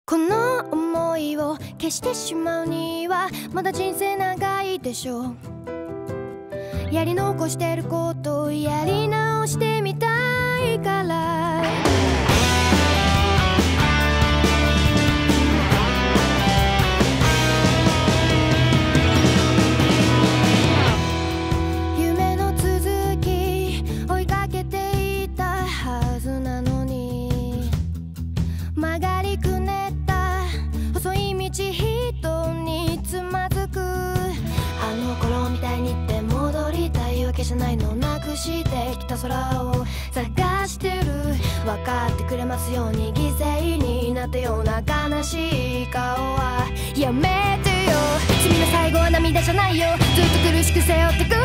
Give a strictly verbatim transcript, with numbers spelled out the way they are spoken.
この想いを消してしまうにはまだ人生長いでしょう。やり残してることをやり直してみたいから。夢の続き追いかけていたはずなのに、曲がりくねった細い道人につまずく。あの頃みたいにって戻りたいわけじゃないの。なくしてきた空を探してる。分かってくれますように犠牲になったような悲しい顔はやめてよ。君の最後は涙じゃないよ。ずっと苦しく背負ってく